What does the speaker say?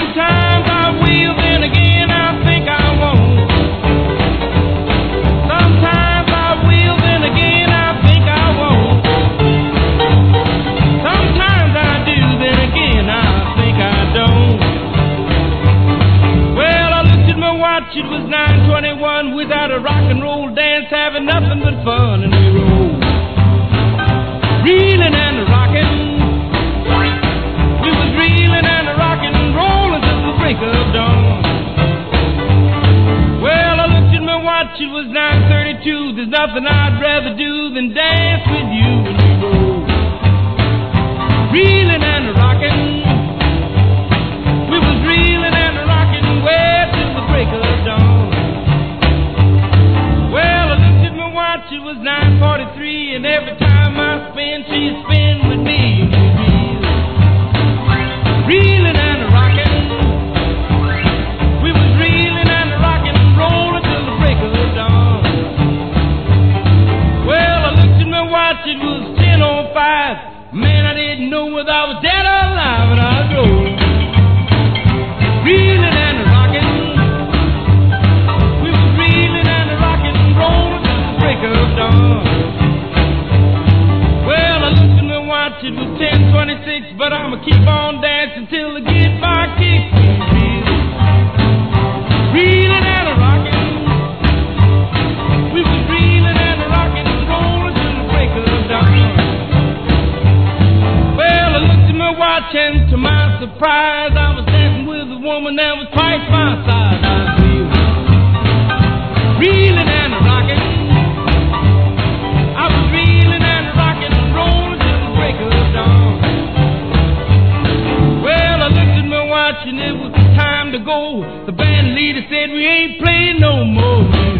Sometimes I will, then again I think I won't. Sometimes I will, then again I think I won't. Sometimes I do, then again I think I don't. Well, I looked at my watch, it was 9:21. Without a rock and roll dance, having nothing but fun, and we rolled, reeling and rocking. We was reeling and rocking and rolling till the break of dawn. Well, I looked at my watch, it was 9:32. There's nothing I'd rather do than dance with you, and we rolled, reeling and rocking. We was reeling and rocking way till the break of dawn. Well, I looked at my watch, it was 9:43, and every time I spin, she'd spin with me. Reeling and rocking. We was reeling and rocking, rolling till the break of dawn. Well, I looked at my watch, it was 10:05. Man, I didn't know whether I was dead or alive, and I was rolling, reeling and rocking. We was reeling and rocking, rolling till the break of dawn. Well, I looked at my watch, it was 10:26, but I'ma keep on dancing till the guitar kicks in. Reeling and rocking. We was reeling and rocking, rolling till the break of dawn. Well, I looked at my watch, and to my surprise, I was dancing with a woman that was twice my size. I feel reeling and rocking. I was reeling and rocking, rolling till the break of dawn. Well, I looked at my watch, and it was time to go. The band leader said we ain't playing no more.